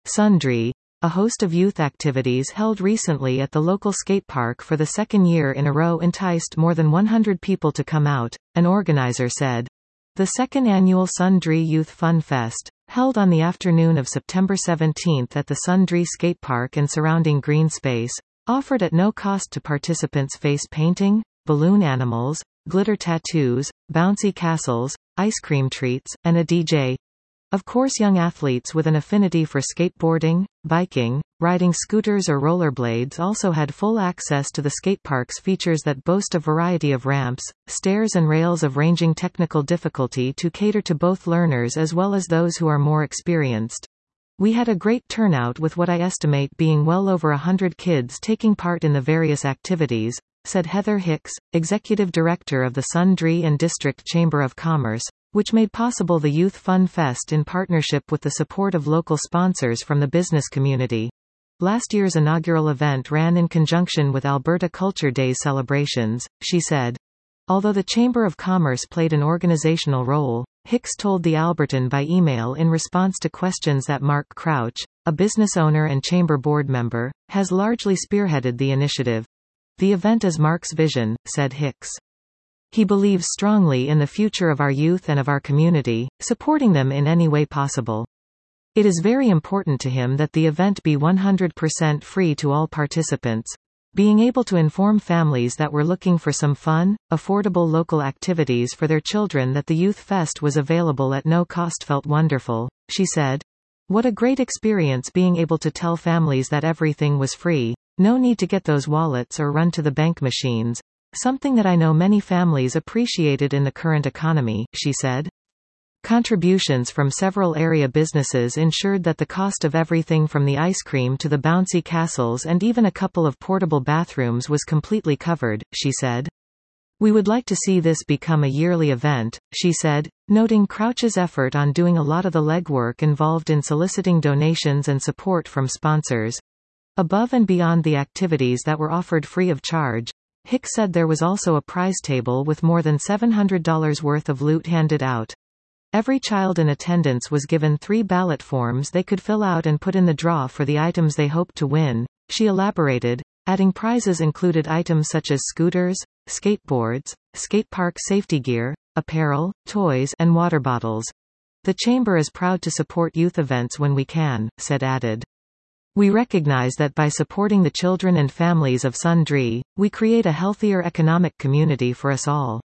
Sundry, a host of youth activities held recently at the local skate park for the second year in a row enticed more than 100 people to come out, an organizer said. The second annual Sundry Youth Fun Fest, held on the afternoon of September 17 at the Sundry Skate Park and surrounding green space, offered at no cost to participants face painting, balloon animals, glitter tattoos, bouncy castles, ice cream treats, and a DJ. Of course, young athletes with an affinity for skateboarding, biking, riding scooters or rollerblades also had full access to the skatepark's features that boast a variety of ramps, stairs and rails of ranging technical difficulty to cater to both learners as well as those who are more experienced. We had a great turnout with what I estimate being well over 100 kids taking part in the various activities, said Heather Hicks, Executive Director of the Sundry and District Chamber of Commerce, which made possible the Youth Fun Fest in partnership with the support of local sponsors from the business community. Last year's inaugural event ran in conjunction with Alberta Culture Days celebrations, she said. Although the Chamber of Commerce played an organizational role, Hicks told the Albertan by email in response to questions that Mark Crouch, a business owner and chamber board member, has largely spearheaded the initiative. The event is Mark's vision, said Hicks. He believes strongly in the future of our youth and of our community, supporting them in any way possible. It is very important to him that the event be 100% free to all participants. Being able to inform families that were looking for some fun, affordable local activities for their children that the Youth Fest was available at no cost felt wonderful, she said. What a great experience being able to tell families that everything was free. No need to get those wallets or run to the bank machines. Something that I know many families appreciated in the current economy, she said. Contributions from several area businesses ensured that the cost of everything from the ice cream to the bouncy castles and even a couple of portable bathrooms was completely covered, she said. We would like to see this become a yearly event, she said, noting Crouch's effort on doing a lot of the legwork involved in soliciting donations and support from sponsors. Above and beyond the activities that were offered free of charge, Hicks said there was also a prize table with more than $700 worth of loot handed out. Every child in attendance was given 3 ballot forms they could fill out and put in the draw for the items they hoped to win, she elaborated, adding prizes included items such as scooters, skateboards, skatepark safety gear, apparel, toys, and water bottles. The Chamber is proud to support youth events when we can, said added. We recognize that by supporting the children and families of Sundry, we create a healthier economic community for us all.